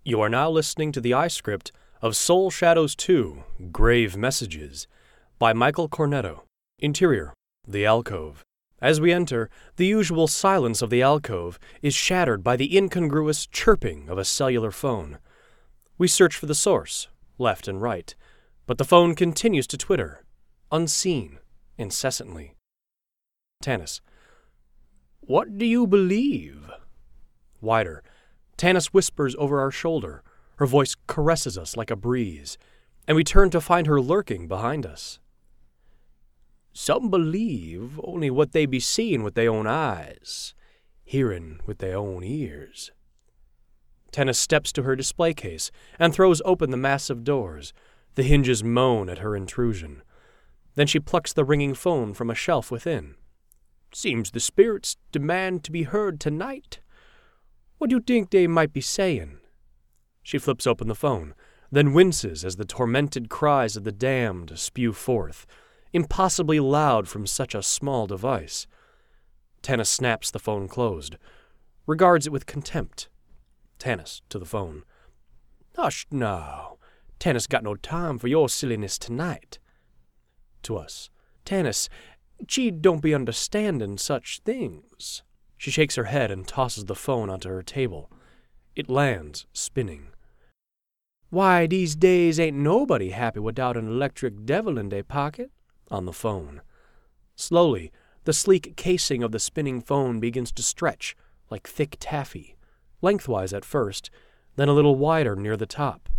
You are now listening to the iScript of Soul Shadows 2, Grave Messages, by Michael Cornetto. Interior, the alcove. As we enter, the usual silence of the alcove is shattered by the incongruous chirping of a cellular phone. We search for the source, left and right, but the phone continues to twitter, unseen, incessantly. Tanis. What do you believe? Wider. Tanis whispers over our shoulder. Her voice caresses us like a breeze, and we turn to find her lurking behind us. Some believe only what they be seeing with their own eyes, hearing with their own ears. Tanis steps to her display case and throws open the massive doors. The hinges moan at her intrusion. Then she plucks the ringing phone from a shelf within. Seems the spirits demand to be heard tonight. What do you think they might be saying? She flips open the phone, then winces as the tormented cries of the damned spew forth, impossibly loud from such a small device. Tanis snaps the phone closed, regards it with contempt. Tanis to the phone. Hush now. Tanis got no time for your silliness tonight. To us. Tanis, she don't be understanding such things. She shakes her head and tosses the phone onto her table. It lands, spinning. Why, these days ain't nobody happy without an electric devil in their pocket. On the phone. Slowly, the sleek casing of the spinning phone begins to stretch, like thick taffy, lengthwise at first, then a little wider near the top.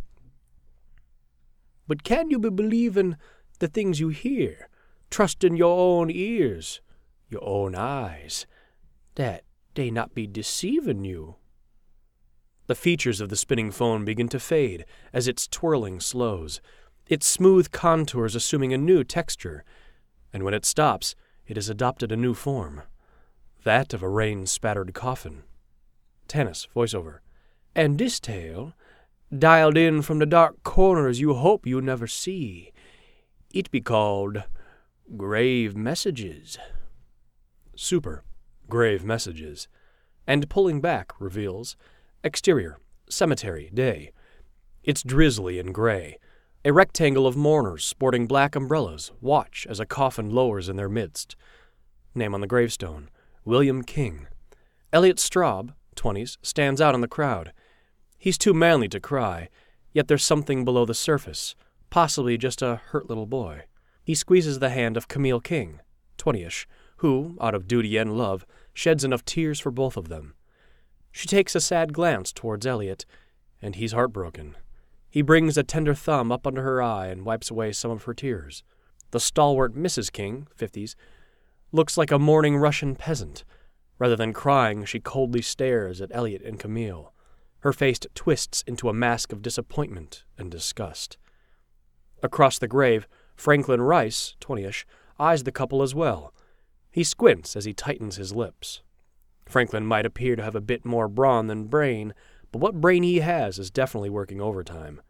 But can you be believing the things you hear, trusting your own ears, your own eyes, that they not be deceiving you? The features of the spinning phone begin to fade as its twirling slows, its smooth contours assuming a new texture, and when it stops, it has adopted a new form, that of a rain-spattered coffin. Tanis, voiceover. And this tale, dialed in from the dark corners you hope you never see, it be called Grave Messages. Super. Grave Messages. And pulling back reveals exterior, cemetery, day. It's drizzly and gray. A rectangle of mourners sporting black umbrellas watch as a coffin lowers in their midst. Name on the gravestone, William King. Elliot Straub, 20s, stands out in the crowd. He's too manly to cry, yet there's something below the surface, possibly just a hurt little boy. He squeezes the hand of Camille King, 20ish, who, out of duty and love, sheds enough tears for both of them. She takes a sad glance towards Elliot, and he's heartbroken. He brings a tender thumb up under her eye and wipes away some of her tears. The stalwart Mrs. King, 50s, looks like a mourning Russian peasant. Rather than crying, she coldly stares at Elliot and Camille. Her face twists into a mask of disappointment and disgust. Across the grave, Franklin Rice, 20ish, eyes the couple as well. He squints as he tightens his lips. Franklin might appear to have a bit more brawn than brain, but what brain he has is definitely working overtime.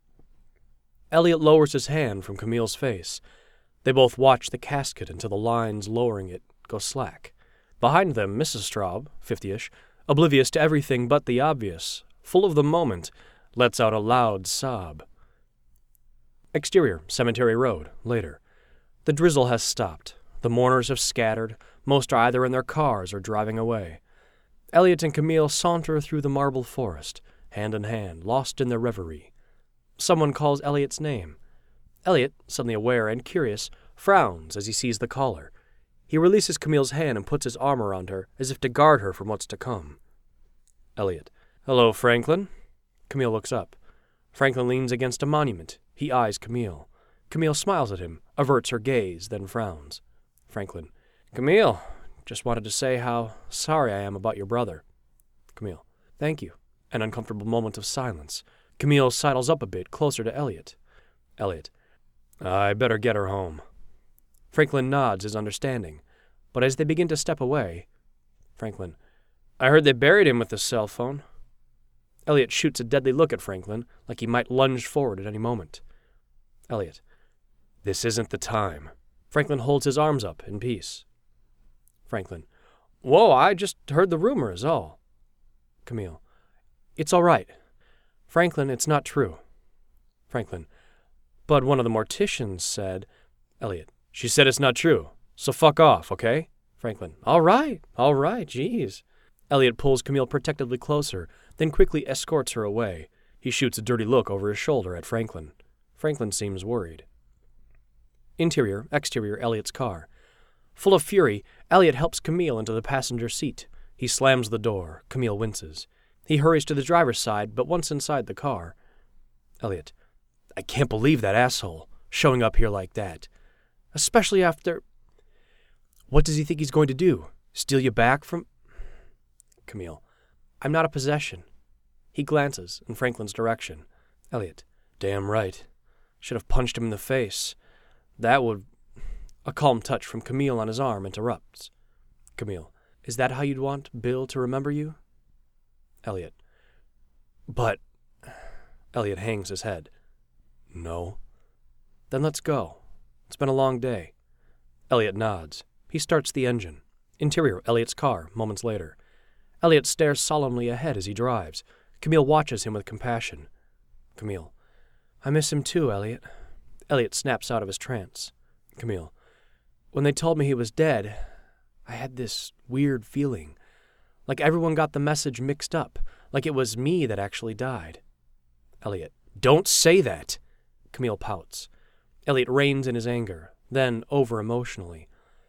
Elliot lowers his hand from Camille's face. They both watch the casket until the lines lowering it go slack. Behind them, Mrs. Straub, 50ish, oblivious to everything but the obvious, full of the moment, lets out a loud sob. Exterior, Cemetery Road, later. The drizzle has stopped. The mourners have scattered. Most are either in their cars or driving away. Elliot and Camille saunter through the marble forest, hand in hand, lost in their reverie. Someone calls Elliot's name. Elliot, suddenly aware and curious, frowns as he sees the caller. He releases Camille's hand and puts his arm around her, as if to guard her from what's to come. Elliot. Hello, Franklin. Camille looks up. Franklin leans against a monument. He eyes Camille. Camille smiles at him, averts her gaze, then frowns. Franklin. Camille, just wanted to say how sorry I am about your brother. Camille. Thank you. An uncomfortable moment of silence. Camille sidles up a bit, closer to Elliot. Elliot. I better get her home. Franklin nods his understanding, but as they begin to step away, Franklin. I heard they buried him with the cell phone. Elliot shoots a deadly look at Franklin, like he might lunge forward at any moment. Elliot. This isn't the time. Franklin holds his arms up in peace. Franklin. Whoa, I just heard the rumor is all. Camille. It's all right. Franklin, it's not true. Franklin, but one of the morticians said... Elliot, she said it's not true, so fuck off, okay? Franklin, all right, jeez. Elliot pulls Camille protectively closer, then quickly escorts her away. He shoots a dirty look over his shoulder at Franklin. Franklin seems worried. Interior, exterior, Elliot's car. Full of fury, Elliot helps Camille into the passenger seat. He slams the door. Camille winces. He hurries to the driver's side, but once inside the car... Elliot, I can't believe that asshole, showing up here like that. Especially after... What does he think he's going to do? Steal you back from... Camille, I'm not a possession. He glances in Franklin's direction. Elliot, damn right. Should have punched him in the face. That would... A calm touch from Camille on his arm interrupts. Camille, is that how you'd want Bill to remember you? Elliot, but... Elliot hangs his head. No. Then let's go. It's been a long day. Elliot nods. He starts the engine. Interior, Elliot's car, moments later. Elliot stares solemnly ahead as he drives. Camille watches him with compassion. Camille, I miss him too, Elliot. Elliot snaps out of his trance. Camille, when they told me he was dead, I had this weird feeling. Like everyone got the message mixed up. Like it was me that actually died. Elliot, don't say that. Camille pouts. Elliot reins in his anger, then over-emotionally.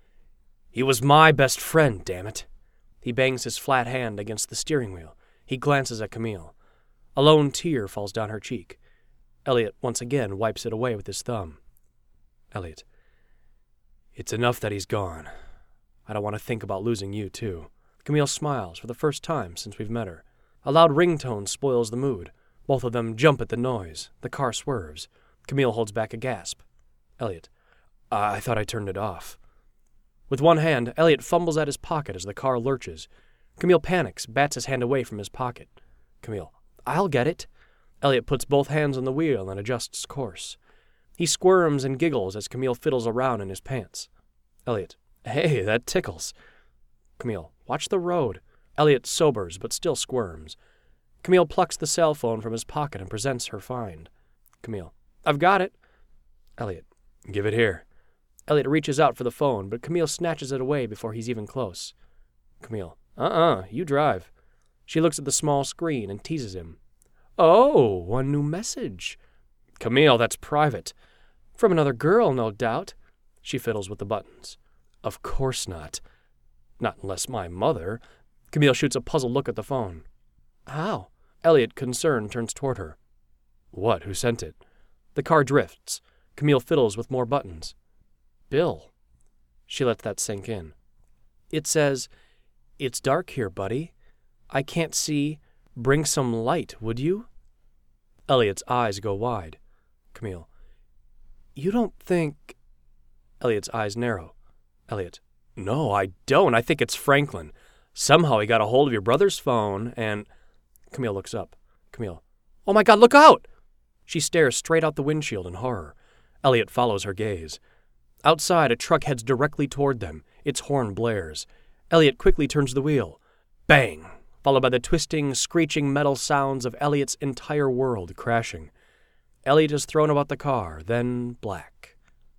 He was my best friend, damn it. He bangs his flat hand against the steering wheel. He glances at Camille. A lone tear falls down her cheek. Elliot once again wipes it away with his thumb. Elliot, it's enough that he's gone. I don't want to think about losing you, too. Camille smiles for the first time since we've met her. A loud ringtone spoils the mood. Both of them jump at the noise. The car swerves. Camille holds back a gasp. Elliot, I thought I turned it off. With one hand, Elliot fumbles at his pocket as the car lurches. Camille panics, bats his hand away from his pocket. Camille, I'll get it. Elliot puts both hands on the wheel and adjusts course. He squirms and giggles as Camille fiddles around in his pants. Elliot, hey, that tickles. Camille, watch the road. Elliot sobers, but still squirms. Camille plucks the cell phone from his pocket and presents her find. Camille, I've got it. Elliot, give it here. Elliot reaches out for the phone, but Camille snatches it away before he's even close. Camille, you drive. She looks at the small screen and teases him. Oh, one new message. Camille, that's private. From another girl, no doubt. She fiddles with the buttons. Of course not. Not unless my mother. Camille shoots a puzzled look at the phone. How? Elliot, concerned, turns toward her. What? Who sent it? The car drifts. Camille fiddles with more buttons. Bill. She lets that sink in. It says, It's dark here, buddy. I can't see. Bring some light, would you? Elliot's eyes go wide. Camille. You don't think... Elliot's eyes narrow. Elliot. No, I don't. I think it's Franklin. Somehow he got a hold of your brother's phone and... Camille looks up. Camille. Oh my God, look out! She stares straight out the windshield in horror. Elliot follows her gaze. Outside, a truck heads directly toward them. Its horn blares. Elliot quickly turns the wheel. Bang! Followed by the twisting, screeching metal sounds of Elliot's entire world crashing. Elliot is thrown about the car, then black.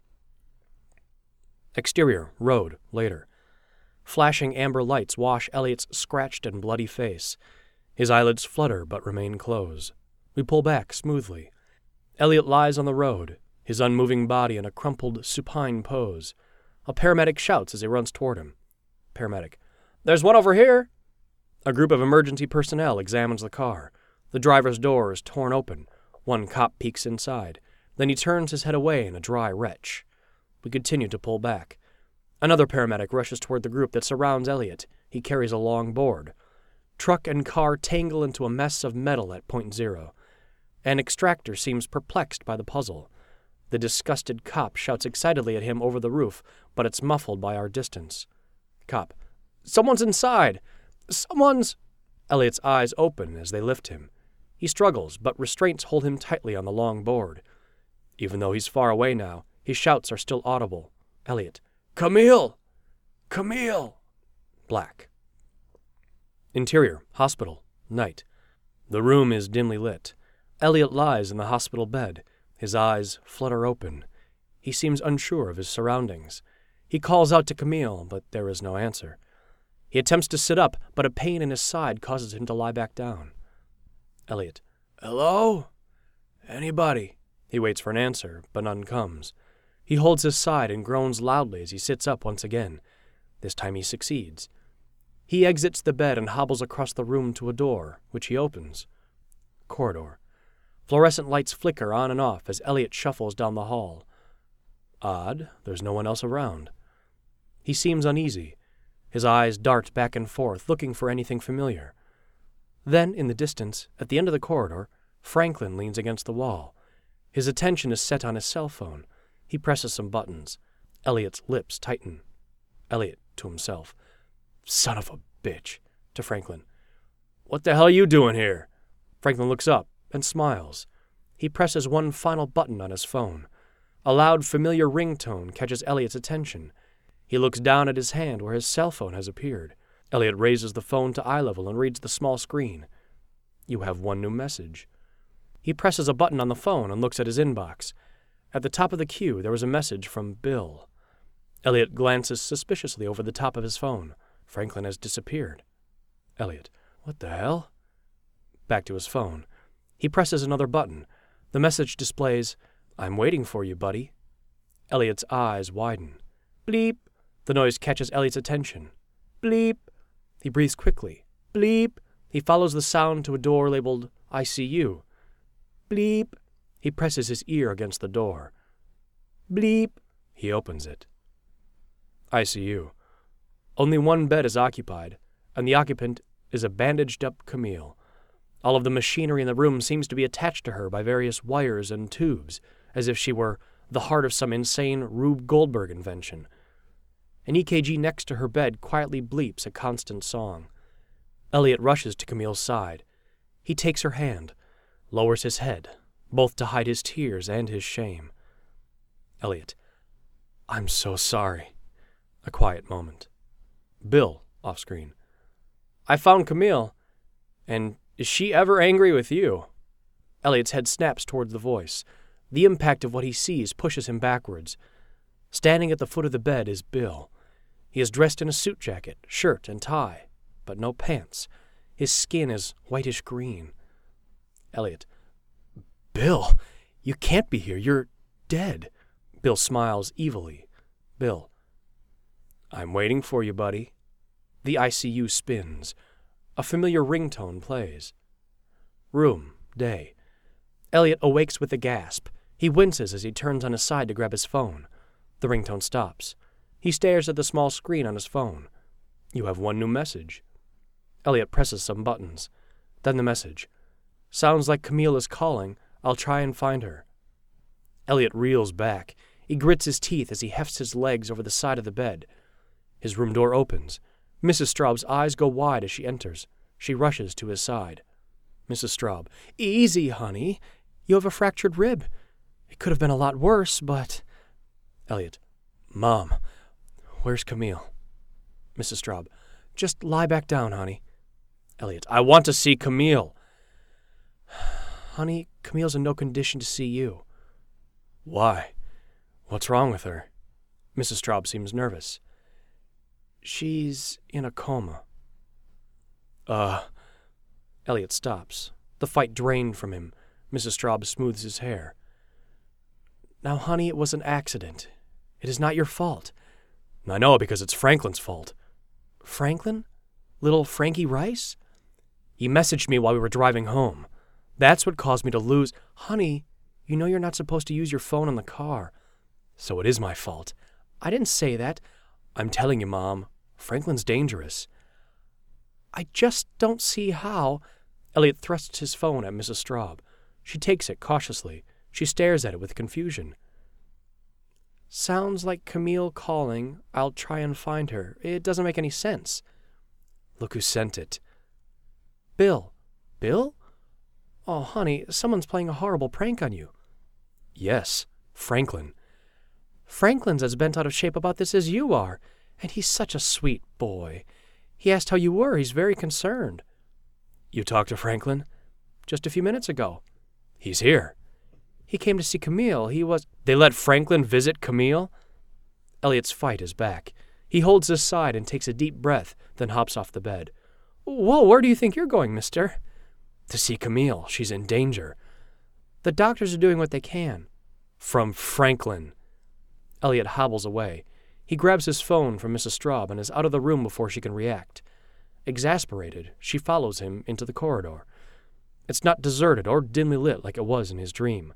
Exterior, road, later. Flashing amber lights wash Elliot's scratched and bloody face. His eyelids flutter but remain closed. We pull back smoothly. Elliot lies on the road, his unmoving body in a crumpled, supine pose. A paramedic shouts as he runs toward him. Paramedic. There's one over here! A group of emergency personnel examines the car. The driver's door is torn open. One cop peeks inside. Then he turns his head away in a dry retch. We continue to pull back. Another paramedic rushes toward the group that surrounds Elliot. He carries a long board. Truck and car tangle into a mess of metal at point zero. An extractor seems perplexed by the puzzle. The disgusted cop shouts excitedly at him over the roof, but it's muffled by our distance. Cop. Someone's inside! Someone's... Elliot's eyes open as they lift him. He struggles, but restraints hold him tightly on the long board. Even though he's far away now, his shouts are still audible. Elliot. Camille! Camille! Black. Interior, hospital, night. The room is dimly lit. Elliot lies in the hospital bed. His eyes flutter open. He seems unsure of his surroundings. He calls out to Camille, but there is no answer. He attempts to sit up, but a pain in his side causes him to lie back down. Elliot. Hello? Anybody? He waits for an answer, but none comes. He holds his side and groans loudly as he sits up once again. This time he succeeds. He exits the bed and hobbles across the room to a door, which he opens. Corridor. Fluorescent lights flicker on and off as Elliot shuffles down the hall. Odd, there's no one else around. He seems uneasy. His eyes dart back and forth, looking for anything familiar. Then, in the distance, at the end of the corridor, Franklin leans against the wall. His attention is set on his cell phone. He presses some buttons. Elliot's lips tighten. Elliot, to himself. Son of a bitch. To Franklin. What the hell are you doing here? Franklin looks up and smiles. He presses one final button on his phone. A loud, familiar ringtone catches Elliot's attention. He looks down at his hand where his cell phone has appeared. Elliot raises the phone to eye level and reads the small screen. You have one new message. He presses a button on the phone and looks at his inbox. At the top of the queue, there was a message from Bill. Elliot glances suspiciously over the top of his phone. Franklin has disappeared. Elliot. What the hell? Back to his phone. He presses another button. The message displays, I'm waiting for you, buddy. Elliot's eyes widen. Bleep. The noise catches Elliot's attention. Bleep. He breathes quickly. Bleep. He follows the sound to a door labeled ICU. Bleep. He presses his ear against the door. Bleep. He opens it. ICU. Only one bed is occupied, and the occupant is a bandaged-up Camille. All of the machinery in the room seems to be attached to her by various wires and tubes, as if she were the heart of some insane Rube Goldberg invention. An EKG next to her bed quietly bleeps a constant song. Elliot rushes to Camille's side. He takes her hand, lowers his head, both to hide his tears and his shame. Elliot. I'm so sorry. A quiet moment. Bill, off-screen. I found Camille, and is she ever angry with you? Elliot's head snaps towards the voice. The impact of what he sees pushes him backwards. Standing at the foot of the bed is Bill. He is dressed in a suit jacket, shirt, and tie, but no pants. His skin is whitish green. Elliot. Bill, you can't be here. You're dead. Bill smiles evilly. Bill. I'm waiting for you, buddy. The ICU spins. A familiar ringtone plays. Room, day. Elliot awakes with a gasp. He winces as he turns on his side to grab his phone. The ringtone stops. He stares at the small screen on his phone. You have one new message. Elliot presses some buttons. Then the message. Sounds like Camille is calling. I'll try and find her. Elliot reels back. He grits his teeth as he hefts his legs over the side of the bed. His room door opens. Mrs. Straub's eyes go wide as she enters. She rushes to his side. Mrs. Straub. Easy, honey. You have a fractured rib. It could have been a lot worse, but... Elliot. Mom, where's Camille? Mrs. Straub. Just lie back down, honey. Elliot. I want to see Camille. Honey, Camille's in no condition to see you. Why? What's wrong with her? Mrs. Straub seems nervous. She's in a coma. Elliot stops. The fight drained from him. Mrs. Straub smooths his hair. Now, honey, it was an accident. It is not your fault. I know, because it's Franklin's fault. Franklin? Little Frankie Rice? He messaged me while we were driving home. That's what caused me to lose... Honey, you know you're not supposed to use your phone in the car. So it is my fault. I didn't say that. I'm telling you, Mom. Franklin's dangerous. I just don't see how... Elliot thrusts his phone at Mrs. Straub. She takes it cautiously. She stares at it with confusion. Sounds like Camille calling. I'll try and find her. It doesn't make any sense. Look who sent it. Bill. Bill? Oh, honey, someone's playing a horrible prank on you. Yes, Franklin. Franklin's as bent out of shape about this as you are, and he's such a sweet boy. He asked how you were. He's very concerned. You talked to Franklin? Just a few minutes ago. He's here. He came to see Camille. They let Franklin visit Camille? Elliot's fight is back. He holds his side and takes a deep breath, then hops off the bed. Whoa, where do you think you're going, mister? To see Camille. She's in danger. The doctors are doing what they can. From Franklin. Elliot hobbles away. He grabs his phone from Mrs. Straub and is out of the room before she can react. Exasperated, she follows him into the corridor. It's not deserted or dimly lit like it was in his dream.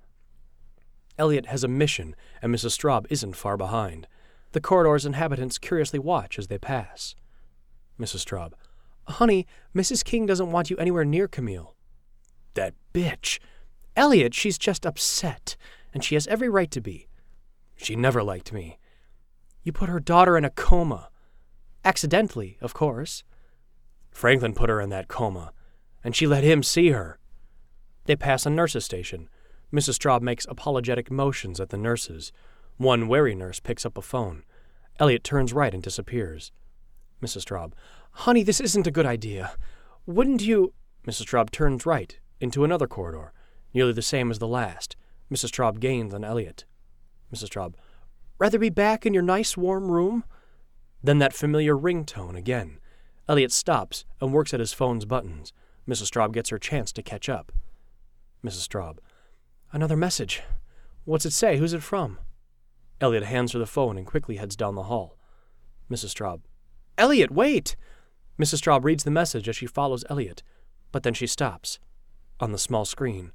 Elliot has a mission, and Mrs. Straub isn't far behind. The corridor's inhabitants curiously watch as they pass. Mrs. Straub. Honey, Mrs. King doesn't want you anywhere near Camille. That bitch. Elliot, she's just upset, and she has every right to be. She never liked me. You put her daughter in a coma. Accidentally, of course. Franklin put her in that coma, and she let him see her. They pass a nurse's station. Mrs. Straub makes apologetic motions at the nurses. One wary nurse picks up a phone. Elliot turns right and disappears. Mrs. Straub. Honey, this isn't a good idea. Wouldn't you... Mrs. Straub turns right into another corridor, nearly the same as the last. Mrs. Straub gains on Elliot. Mrs. Straub. Rather be back in your nice warm room? Then that familiar ringtone again. Elliot stops and works at his phone's buttons. Mrs. Straub gets her chance to catch up. Mrs. Straub. Another message. What's it say? Who's it from? Elliot hands her the phone and quickly heads down the hall. Mrs. Straub. Elliot, wait! Mrs. Straub reads the message as she follows Elliot, but then she stops. On the small screen.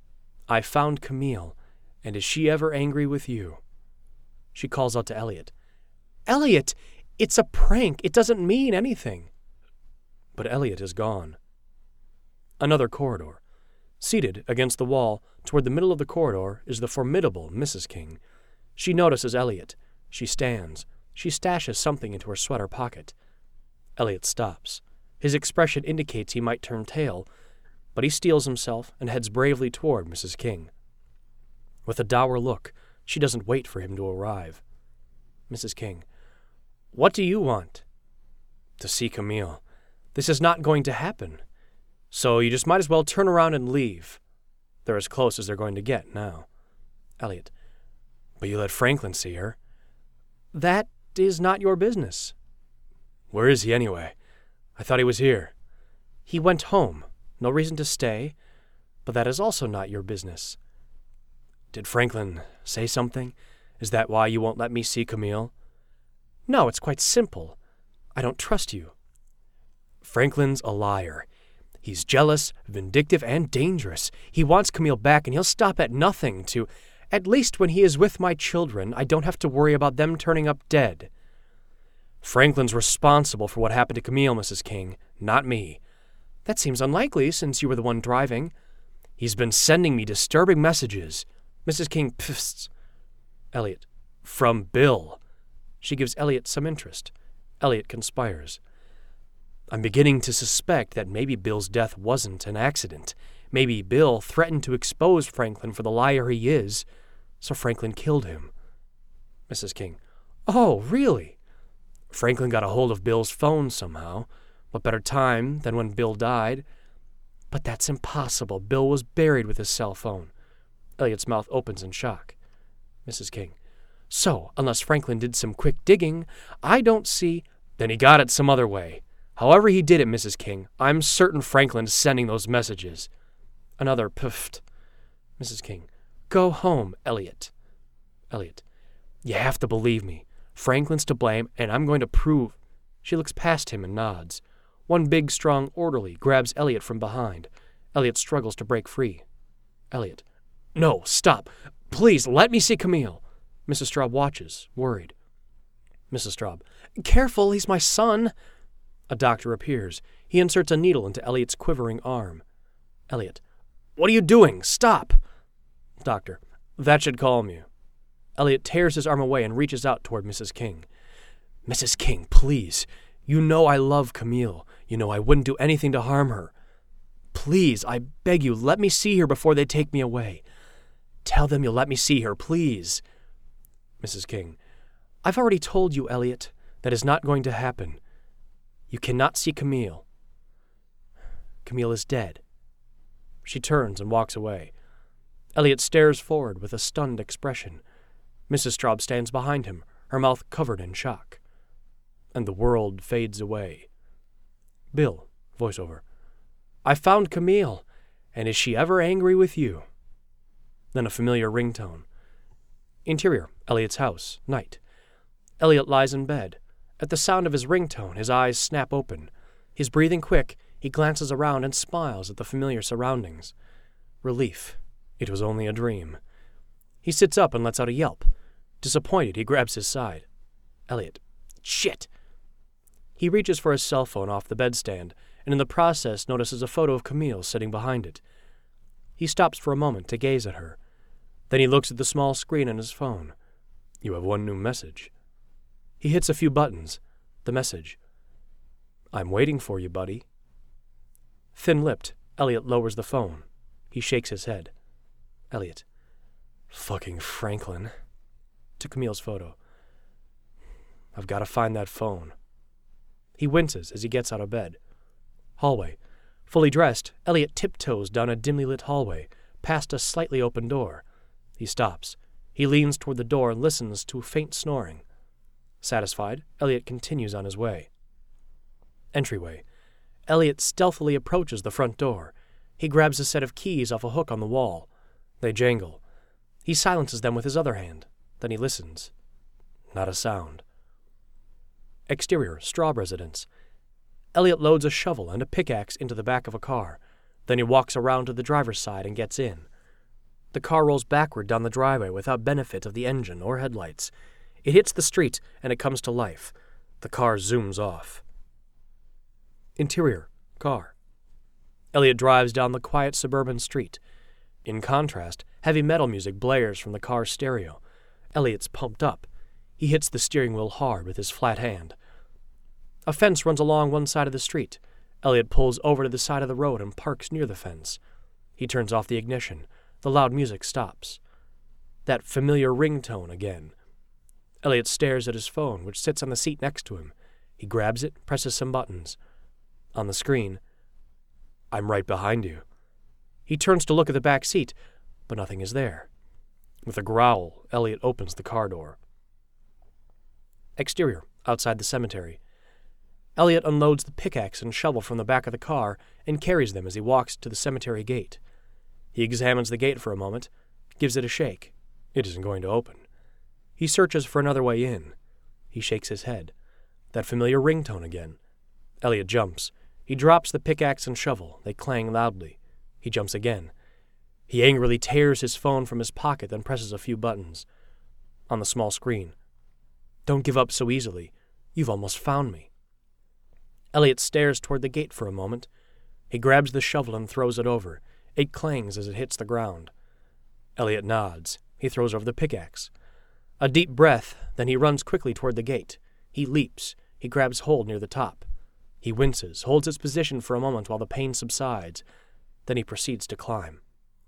I found Camille, and is she ever angry with you? She calls out to Elliot. Elliot, it's a prank. It doesn't mean anything. But Elliot is gone. Another corridor. Seated against the wall toward the middle of the corridor is the formidable Mrs. King. She notices Elliot. She stands. She stashes something into her sweater pocket. Elliot stops. His expression indicates he might turn tail, but he steels himself and heads bravely toward Mrs. King. With a dour look, she doesn't wait for him to arrive. Mrs. King. What do you want? To see Camille. This is not going to happen. So you just might as well turn around and leave. They're as close as they're going to get now. Elliot. But you let Franklin see her. That is not your business. Where is he anyway? I thought he was here. He went home. No reason to stay. But that is also not your business. Did Franklin say something? Is that why you won't let me see Camille? No, it's quite simple. I don't trust you. Franklin's a liar. He's jealous, vindictive, and dangerous. He wants Camille back, and he'll stop at nothing to... At least when he is with my children, I don't have to worry about them turning up dead. Franklin's responsible for what happened to Camille, Mrs. King, not me. That seems unlikely, since you were the one driving. He's been sending me disturbing messages. Mrs. King pfsts. Elliot. From Bill. She gives Elliot some interest. Elliot conspires. I'm beginning to suspect that maybe Bill's death wasn't an accident. Maybe Bill threatened to expose Franklin for the liar he is, so Franklin killed him. Mrs. King. Oh, really? Franklin got a hold of Bill's phone somehow. What better time than when Bill died? But that's impossible. Bill was buried with his cell phone. Elliot's mouth opens in shock. Mrs. King. So, unless Franklin did some quick digging, I don't see... Then he got it some other way. However he did it, Mrs. King, I'm certain Franklin's sending those messages. Another puffed. Mrs. King. Go home, Elliot. Elliot. You have to believe me. Franklin's to blame, and I'm going to prove... She looks past him and nods. One big, strong orderly grabs Elliot from behind. Elliot struggles to break free. Elliot. No, stop. Please, let me see Camille. Mrs. Straub watches, worried. Mrs. Straub. Careful, he's my son. A doctor appears. He inserts a needle into Elliot's quivering arm. Elliot. What are you doing? Stop! Doctor. That should calm you. Elliot tears his arm away and reaches out toward Mrs. King. Mrs. King, please. You know I love Camille. You know I wouldn't do anything to harm her. Please, I beg you, let me see her before they take me away. Tell them you'll let me see her, please. Mrs. King. I've already told you, Elliot, that is not going to happen. You cannot see Camille. Camille is dead. She turns and walks away. Elliot stares forward with a stunned expression. Mrs. Straub stands behind him, her mouth covered in shock. And the world fades away. Bill, voiceover. I found Camille, and is she ever angry with you? Then a familiar ringtone. Interior, Elliot's house, night. Elliot lies in bed. At the sound of his ringtone, his eyes snap open. His breathing quick, he glances around and smiles at the familiar surroundings. Relief. It was only a dream. He sits up and lets out a yelp. Disappointed, he grabs his side. Elliot. Shit! He reaches for his cell phone off the bedstand, and in the process notices a photo of Camille sitting behind it. He stops for a moment to gaze at her. Then he looks at the small screen on his phone. You have one new message. He hits a few buttons. The message. I'm waiting for you, buddy. Thin-lipped, Elliot lowers the phone. He shakes his head. Elliot. Fucking Franklin. To Camille's photo. I've got to find that phone. He winces as he gets out of bed. Hallway. Fully dressed, Elliot tiptoes down a dimly lit hallway, past a slightly open door. He stops. He leans toward the door and listens to faint snoring. Satisfied, Elliot continues on his way. Entryway. Elliot stealthily approaches the front door. He grabs a set of keys off a hook on the wall. They jangle. He silences them with his other hand. Then he listens. Not a sound. Exterior, Straub residence. Elliot loads a shovel and a pickaxe into the back of a car. Then he walks around to the driver's side and gets in. The car rolls backward down the driveway without benefit of the engine or headlights. It hits the street and it comes to life. The car zooms off. Interior, car. Elliot drives down the quiet suburban street. In contrast, heavy metal music blares from the car's stereo. Elliot's pumped up. He hits the steering wheel hard with his flat hand. A fence runs along one side of the street. Elliot pulls over to the side of the road and parks near the fence. He turns off the ignition. The loud music stops. That familiar ringtone again. Elliot stares at his phone, which sits on the seat next to him. He grabs it, presses some buttons. On the screen, I'm right behind you. He turns to look at the back seat, but nothing is there. With a growl, Elliot opens the car door. Exterior, outside the cemetery. Elliot unloads the pickaxe and shovel from the back of the car and carries them as he walks to the cemetery gate. He examines the gate for a moment, gives it a shake. It isn't going to open. He searches for another way in. He shakes his head. That familiar ringtone again. Elliot jumps. He drops the pickaxe and shovel. They clang loudly. He jumps again. He angrily tears his phone from his pocket, then presses a few buttons. On the small screen. Don't give up so easily. You've almost found me. Elliot stares toward the gate for a moment. He grabs the shovel and throws it over. It clangs as it hits the ground. Elliot nods. He throws over the pickaxe. A deep breath, then he runs quickly toward the gate. He leaps. He grabs hold near the top. He winces, holds his position for a moment while the pain subsides. Then he proceeds to climb.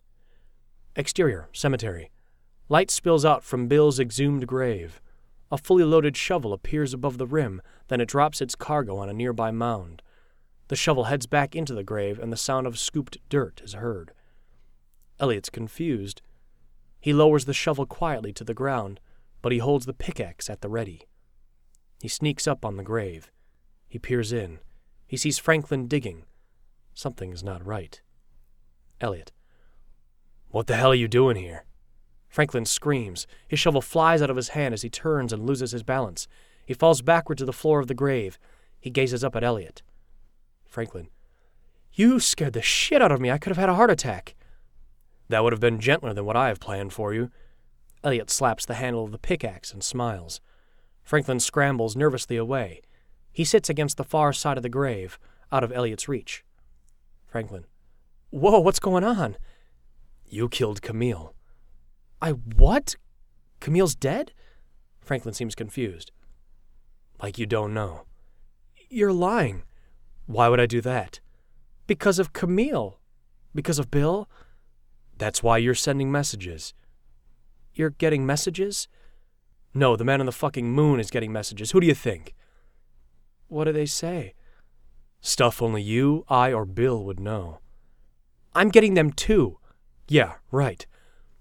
Exterior, cemetery. Light spills out from Bill's exhumed grave. A fully loaded shovel appears above the rim, then it drops its cargo on a nearby mound. The shovel heads back into the grave, and the sound of scooped dirt is heard. Elliot's confused. He lowers the shovel quietly to the ground, but he holds the pickaxe at the ready. He sneaks up on the grave. He peers in. He sees Franklin digging. Something is not right. Elliot. What the hell are you doing here? Franklin screams. His shovel flies out of his hand as he turns and loses his balance. He falls backward to the floor of the grave. He gazes up at Elliot. Franklin. You scared the shit out of me. I could have had a heart attack. That would have been gentler than what I have planned for you. Elliot slaps the handle of the pickaxe and smiles. Franklin scrambles nervously away. He sits against the far side of the grave, out of Elliot's reach. Franklin. Whoa, what's going on? You killed Camille. I what? Camille's dead? Franklin seems confused. Like you don't know. You're lying. Why would I do that? Because of Camille. Because of Bill? That's why you're sending messages. You're getting messages? No, the man on the fucking moon is getting messages. Who do you think? What do they say? Stuff only you, I, or Bill would know. I'm getting them too. Yeah, right.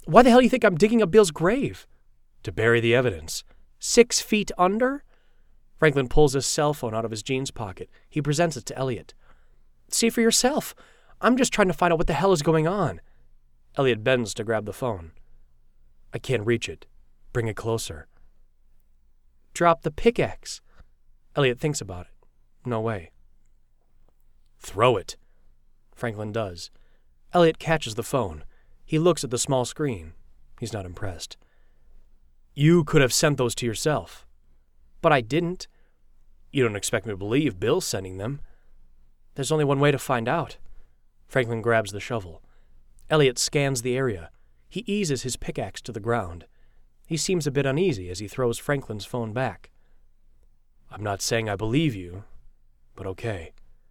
Why the hell do you think I'm digging up Bill's grave? To bury the evidence. 6 feet under? Franklin pulls his cell phone out of his jeans pocket. He presents it to Elliot. See for yourself. I'm just trying to find out what the hell is going on. Elliot bends to grab the phone. I can't reach it. Bring it closer. Drop the pickaxe. Elliot thinks about it. No way. Throw it. Franklin does. Elliot catches the phone. He looks at the small screen. He's not impressed. You could have sent those to yourself. But I didn't. You don't expect me to believe Bill's sending them. There's only one way to find out. Franklin grabs the shovel. Elliot scans the area. He eases his pickaxe to the ground. He seems a bit uneasy as he throws Franklin's phone back. I'm not saying I believe you, but okay.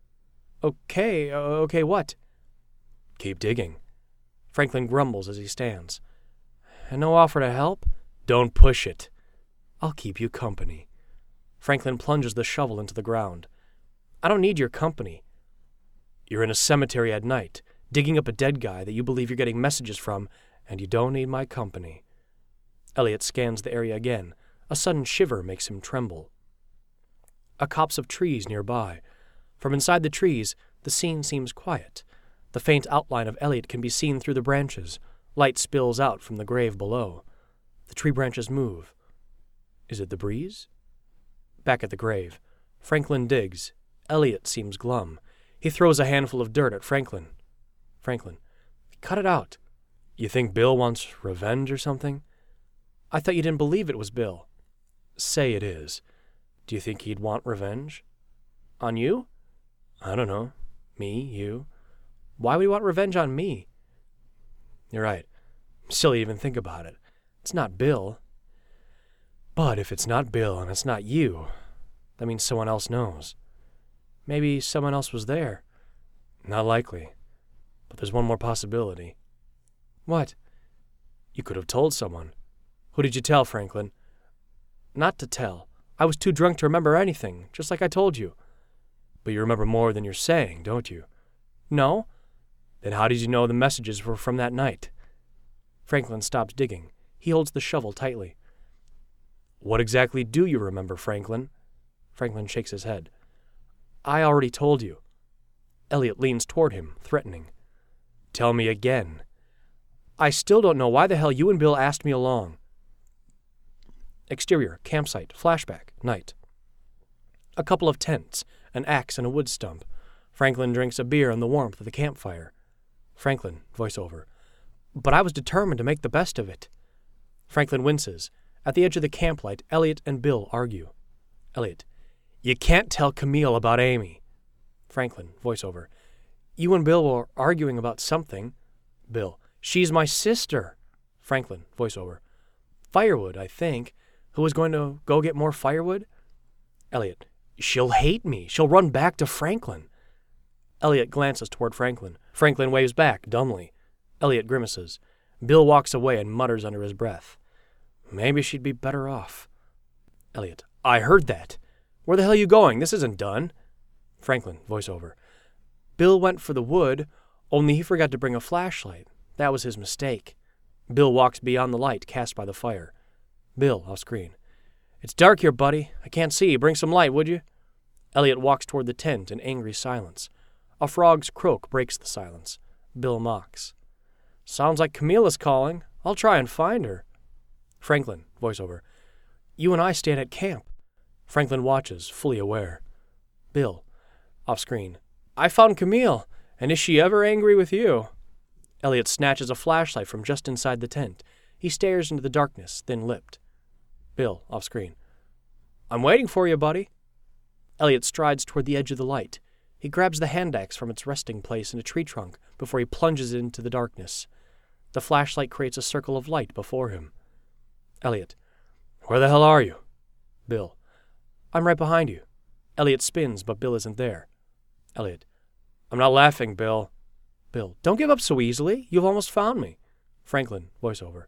Okay what? Keep digging. Franklin grumbles as he stands. And no offer to help? Don't push it. I'll keep you company. Franklin plunges the shovel into the ground. I don't need your company. You're in a cemetery at night, digging up a dead guy that you believe you're getting messages from, and you don't need my company. Elliot scans the area again. A sudden shiver makes him tremble. A copse of trees nearby. From inside the trees, the scene seems quiet. The faint outline of Elliot can be seen through the branches. Light spills out from the grave below. The tree branches move. Is it the breeze? Back at the grave, Franklin digs. Elliot seems glum. He throws a handful of dirt at Franklin. Franklin, cut it out. You think Bill wants revenge or something? I thought you didn't believe it was Bill. Say it is. Do you think he'd want revenge? On you? I don't know. Me, you. Why would he want revenge on me? You're right. Silly to even think about it. It's not Bill. But if it's not Bill and it's not you, that means someone else knows. Maybe someone else was there. Not likely. But there's one more possibility. What? You could have told someone. Who did you tell, Franklin? Not to tell. I was too drunk to remember anything, just like I told you. But you remember more than you're saying, don't you? No. Then how did you know the messages were from that night? Franklin stops digging. He holds the shovel tightly. What exactly do you remember, Franklin? Franklin shakes his head. I already told you. Elliot leans toward him, threatening. Tell me again. I still don't know why the hell you and Bill asked me along. Exterior, campsite, flashback, night. A couple of tents, an axe and a wood stump. Franklin drinks a beer in the warmth of the campfire. Franklin, voiceover. But I was determined to make the best of it. Franklin winces. At the edge of the camplight, Elliot and Bill argue. Elliot. You can't tell Camille about Amy. Franklin, voiceover. You and Bill were arguing about something. Bill. She's my sister. Franklin, voiceover. Firewood, I think. Who was going to go get more firewood? Elliot. She'll hate me. She'll run back to Franklin. Elliot glances toward Franklin. Franklin waves back, dumbly. Elliot grimaces. Bill walks away and mutters under his breath. Maybe she'd be better off. Elliot. I heard that. Where the hell are you going? This isn't done. Franklin, voiceover. Bill went for the wood, only he forgot to bring a flashlight. That was his mistake. Bill walks beyond the light cast by the fire. Bill, off screen. It's dark here, buddy. I can't see. Bring some light, would you? Elliot walks toward the tent in angry silence. A frog's croak breaks the silence. Bill mocks. Sounds like Camilla's calling. I'll try and find her. Franklin, voiceover. You and I stand at camp. Franklin watches, fully aware. Bill, off screen. I found Camille, and is she ever angry with you? Elliot snatches a flashlight from just inside the tent. He stares into the darkness, thin-lipped. Bill, off screen. I'm waiting for you, buddy. Elliot strides toward the edge of the light. He grabs the hand axe from its resting place in a tree trunk before he plunges it into the darkness. The flashlight creates a circle of light before him. Elliot. Where the hell are you? Bill. I'm right behind you. Elliot spins, but Bill isn't there. Elliot. I'm not laughing, Bill. Bill. Don't give up so easily. You've almost found me. Franklin, voiceover.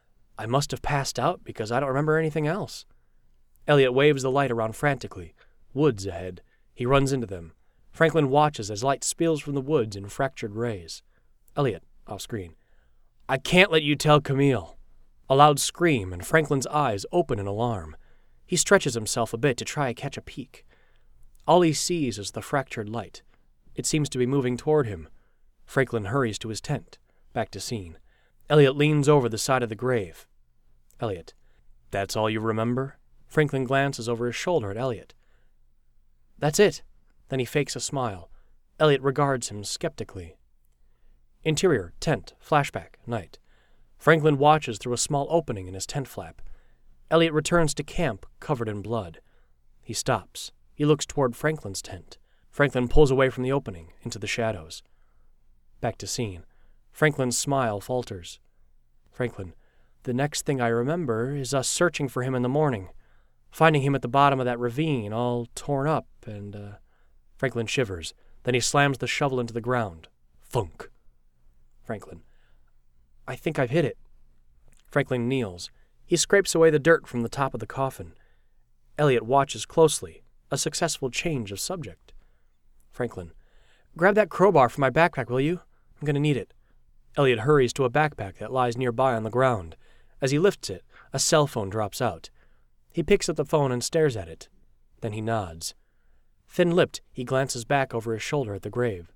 I must have passed out because I don't remember anything else. Elliot waves the light around frantically. Woods ahead. He runs into them. Franklin watches as light spills from the woods in fractured rays. Elliot, off screen. I can't let you tell Camille. A loud scream, and Franklin's eyes open in alarm. He stretches himself a bit to try to catch a peek. All he sees is the fractured light. It seems to be moving toward him. Franklin hurries to his tent, back to scene. Elliot leans over the side of the grave. Elliot, that's all you remember? Franklin glances over his shoulder at Elliot. That's it. Then he fakes a smile. Elliot regards him skeptically. Interior, tent, flashback, night. Franklin watches through a small opening in his tent flap. Elliot returns to camp, covered in blood. He stops. He looks toward Franklin's tent. Franklin pulls away from the opening, into the shadows. Back to scene. Franklin's smile falters. Franklin, the next thing I remember is us searching for him in the morning, finding him at the bottom of that ravine, all torn up, and, Franklin shivers. Then he slams the shovel into the ground. Thunk. Franklin, I think I've hit it. Franklin kneels. He scrapes away the dirt from the top of the coffin. Elliot watches closely, a successful change of subject. Franklin, grab that crowbar from my backpack, will you? I'm going to need it. Elliot hurries to a backpack that lies nearby on the ground. As he lifts it, a cell phone drops out. He picks up the phone and stares at it. Then he nods. Thin-lipped, he glances back over his shoulder at the grave.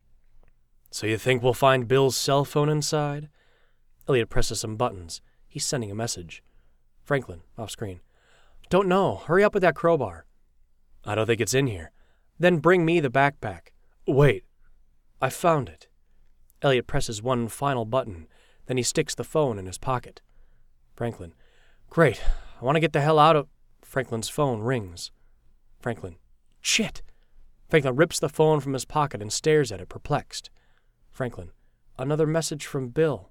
So you think we'll find Bill's cell phone inside? Elliot presses some buttons. He's sending a message. Franklin, off-screen. Don't know. Hurry up with that crowbar. I don't think it's in here. Then bring me the backpack. Wait. I found it. Elliot presses one final button. Then he sticks the phone in his pocket. Franklin. Great. I want to get the hell out of... Franklin's phone rings. Franklin. Shit. Franklin rips the phone from his pocket and stares at it, perplexed. Franklin. Another message from Bill.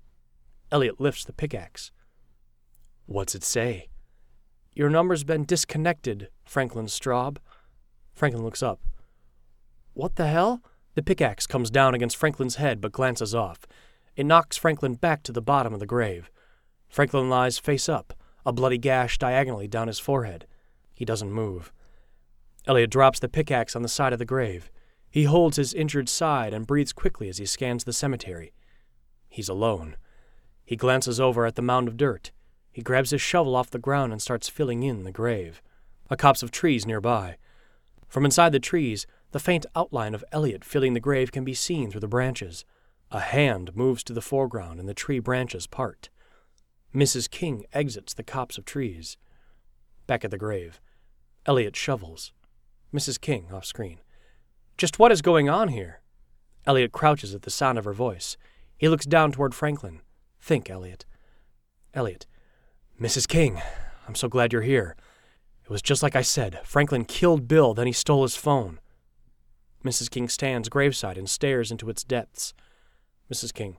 Elliot lifts the pickaxe. What's it say? Your number's been disconnected, Franklin Straub. Franklin looks up. What the hell? The pickaxe comes down against Franklin's head but glances off. It knocks Franklin back to the bottom of the grave. Franklin lies face up, a bloody gash diagonally down his forehead. He doesn't move. Elliot drops the pickaxe on the side of the grave. He holds his injured side and breathes quickly as he scans the cemetery. He's alone. He glances over at the mound of dirt. He grabs his shovel off the ground and starts filling in the grave. A copse of trees nearby. From inside the trees, the faint outline of Elliot filling the grave can be seen through the branches. A hand moves to the foreground and the tree branches part. Mrs. King exits the copse of trees. Back at the grave, Elliot shovels. Mrs. King, off-screen. Just what is going on here? Elliot crouches at the sound of her voice. He looks down toward Franklin. Think, Elliot. Elliot. Mrs. King, I'm so glad you're here. It was just like I said. Franklin killed Bill, then he stole his phone. Mrs. King stands graveside and stares into its depths. Mrs. King.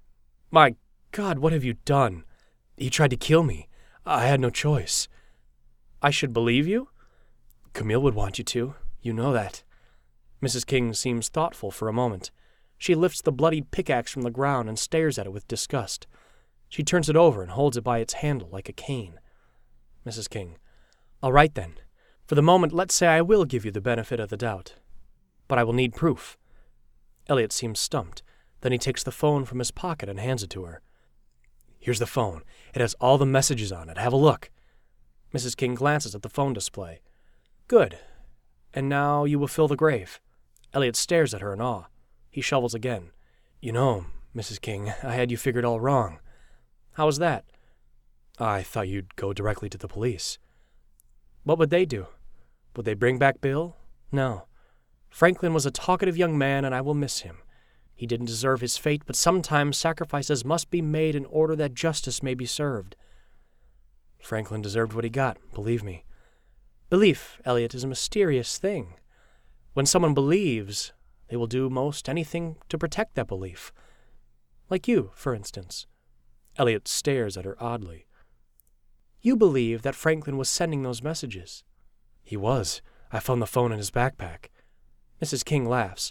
My God, what have you done? He tried to kill me. I had no choice. I should believe you? Camille would want you to. You know that. Mrs. King seems thoughtful for a moment. She lifts the bloodied pickaxe from the ground and stares at it with disgust. She turns it over and holds it by its handle like a cane. Mrs. King. All right, then. For the moment, let's say I will give you the benefit of the doubt. But I will need proof. Elliot seems stumped. Then he takes the phone from his pocket and hands it to her. Here's the phone. It has all the messages on it. Have a look. Mrs. King glances at the phone display. Good. And now you will fill the grave. Elliot stares at her in awe. He shovels again. You know, Mrs. King, I had you figured all wrong. How was that? I thought you'd go directly to the police. What would they do? Would they bring back Bill? No. Franklin was a talkative young man, and I will miss him. He didn't deserve his fate, but sometimes sacrifices must be made in order that justice may be served. Franklin deserved what he got, believe me. Belief, Elliot, is a mysterious thing. When someone believes, they will do most anything to protect that belief. Like you, for instance. Elliot stares at her oddly. You believe that Franklin was sending those messages. He was. I found the phone in his backpack. Mrs. King laughs.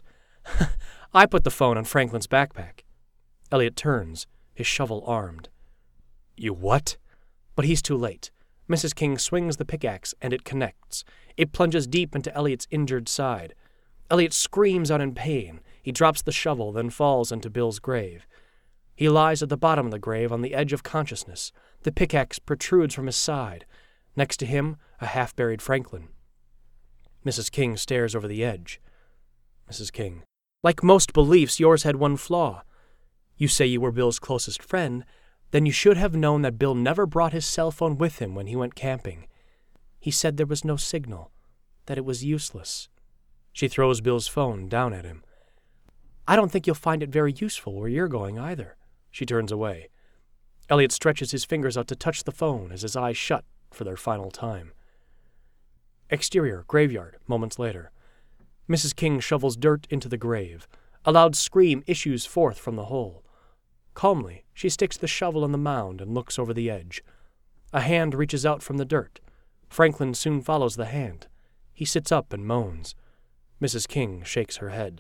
I put the phone in Franklin's backpack. Elliot turns, his shovel armed. You what? But he's too late. Mrs. King swings the pickaxe, and it connects. It plunges deep into Elliot's injured side. Elliot screams out in pain. He drops the shovel, then falls into Bill's grave. He lies at the bottom of the grave on the edge of consciousness. The pickaxe protrudes from his side. Next to him, a half-buried Franklin. Mrs. King stares over the edge. Mrs. King. Like most beliefs, yours had one flaw. You say you were Bill's closest friend, then you should have known that Bill never brought his cell phone with him when he went camping. He said there was no signal, that it was useless. She throws Bill's phone down at him. I don't think you'll find it very useful where you're going either. She turns away. Elliot stretches his fingers out to touch the phone as his eyes shut for their final time. Exterior, graveyard, moments later. Mrs. King shovels dirt into the grave. A loud scream issues forth from the hole. Calmly, she sticks the shovel in the mound and looks over the edge. A hand reaches out from the dirt. Franklin soon follows the hand. He sits up and moans. Mrs. King shakes her head.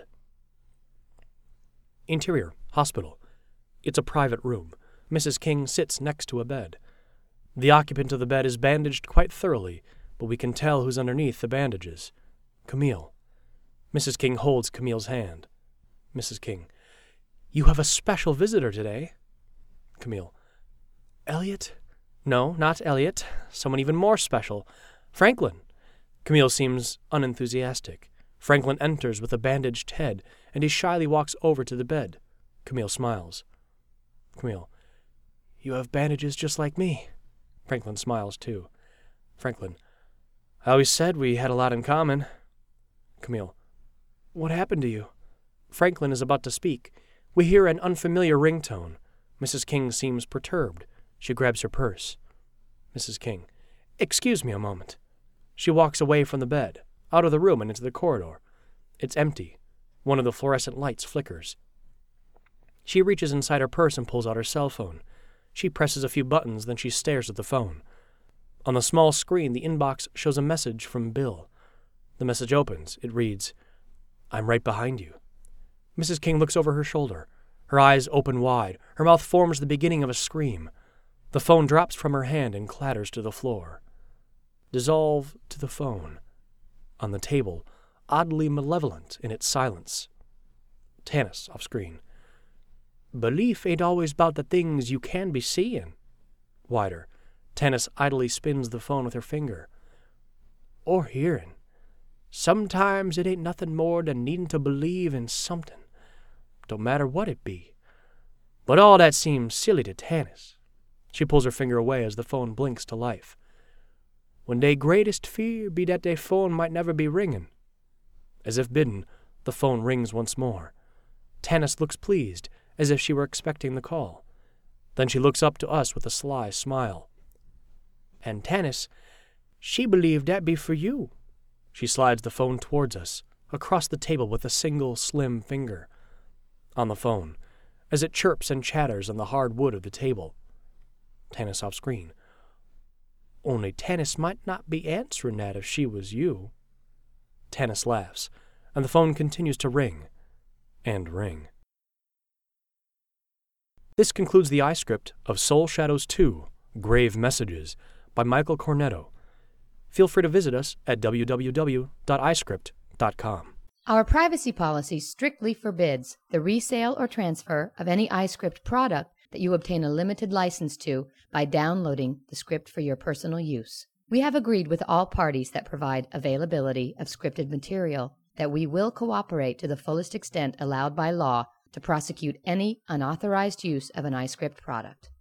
Interior, hospital. It's a private room. Mrs. King sits next to a bed. The occupant of the bed is bandaged quite thoroughly, but we can tell who's underneath the bandages. Camille. Mrs. King holds Camille's hand. Mrs. King. You have a special visitor today. Camille. Elliot? No, not Elliot. Someone even more special. Franklin. Camille seems unenthusiastic. Franklin enters with a bandaged head, and he shyly walks over to the bed. Camille smiles. Camille. You have bandages just like me. Franklin smiles too. Franklin. I always said we had a lot in common. Camille. What happened to you? Franklin is about to speak. We hear an unfamiliar ringtone. Mrs. King seems perturbed. She grabs her purse. Mrs. King. Excuse me a moment. She walks away from the bed, out of the room and into the corridor. It's empty. One of the fluorescent lights flickers. She reaches inside her purse and pulls out her cell phone. She presses a few buttons, then she stares at the phone. On the small screen, the inbox shows a message from Bill. The message opens. It reads, I'm right behind you. Mrs. King looks over her shoulder. Her eyes open wide. Her mouth forms the beginning of a scream. The phone drops from her hand and clatters to the floor. Dissolve to the phone. On the table, oddly malevolent in its silence. Tanis off screen. Belief ain't always about the things you can be seeing. Wider. Tanis idly spins the phone with her finger. Or hearing. Sometimes it ain't nothing more than needing to believe in something. Don't matter what it be. But all that seems silly to Tanis. She pulls her finger away as the phone blinks to life. When they greatest fear be that they phone might never be ringing. As if bidden, the phone rings once more. Tanis looks pleased, as if she were expecting the call. Then she looks up to us with a sly smile. And Tanis, she believed that be for you. She slides the phone towards us, across the table with a single slim finger. On the phone, as it chirps and chatters on the hard wood of the table. Tanis off screen. Only Tanis might not be answering that if she was you. Tanis laughs, and the phone continues to ring and ring. This concludes the iScript of Soul Shadows 2, Grave Messages, by Michael Cornetto. Feel free to visit us at www.iscript.com. Our privacy policy strictly forbids the resale or transfer of any iScript product that you obtain a limited license to by downloading the script for your personal use. We have agreed with all parties that provide availability of scripted material that we will cooperate to the fullest extent allowed by law to prosecute any unauthorized use of an iScript product.